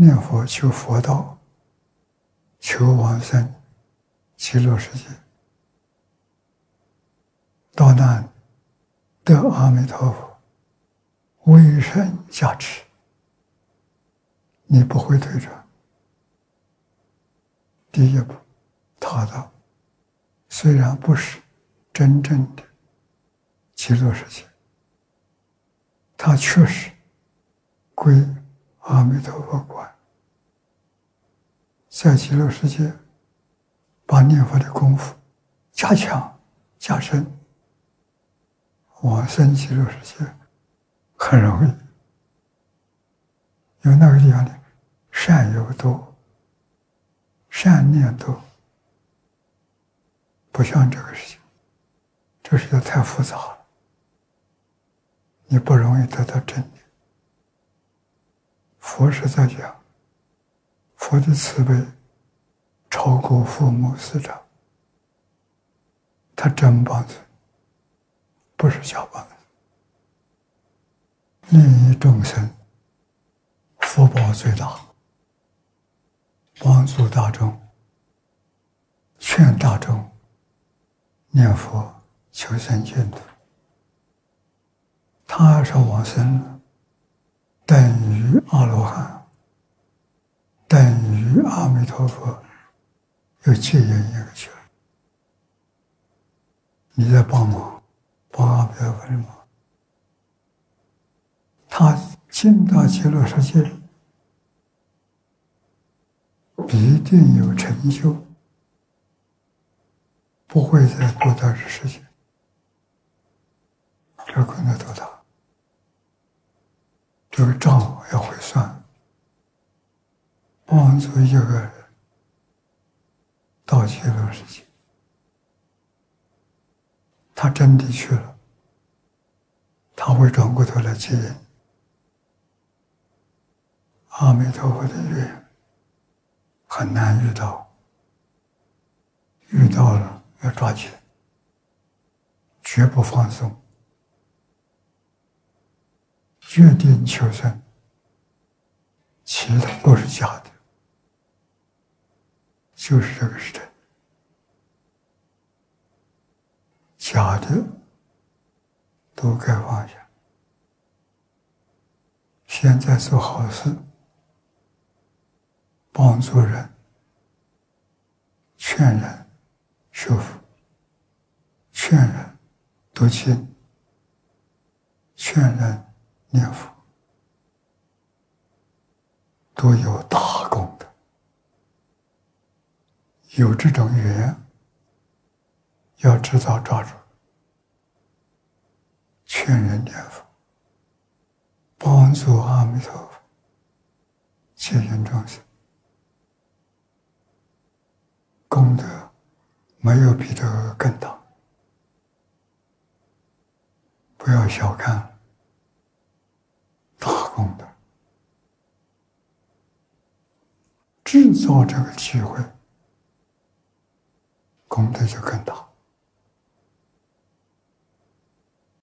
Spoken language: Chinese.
念佛求佛道，求往生极乐世界，到那得阿弥陀佛威神加持，你不会退转。第一步，他道虽然不是真正的极乐世界，他确实归阿弥陀佛管。在极乐世界，把念佛的功夫加强加深，往生极乐世界很容易。因为那个地方的善有多，善念多，不像这个世界，这个世界太复杂了，你不容易得到真理。佛是在讲，佛的慈悲超过父母师长，他真帮助，不是假帮助。利益众生，福报最大，帮助大众，劝大众念佛求生净土。他要是往生了，等于阿罗汉，等于阿弥陀佛，又接引一个去了。你在帮忙，帮阿弥陀佛的忙。他进到极乐世界，必定有成就，不会再堕到这世界。这功德多大？这个账要会算，帮助一个人到极乐世界，他真的去了，他会转过头来接引。阿弥陀佛的缘很难遇到，遇到了要抓紧，绝不放松，决定求生，其他都是假的，就是这个是真的，假的都该放下。现在做好事，帮助人，劝人修福，劝人读经，劝人念佛，都有大功德。有这种缘，要知道抓住，劝人念佛，帮助阿弥陀佛，接引众生，功德没有比这个更大。不要小看大功德，制造这个机会，功德就更大。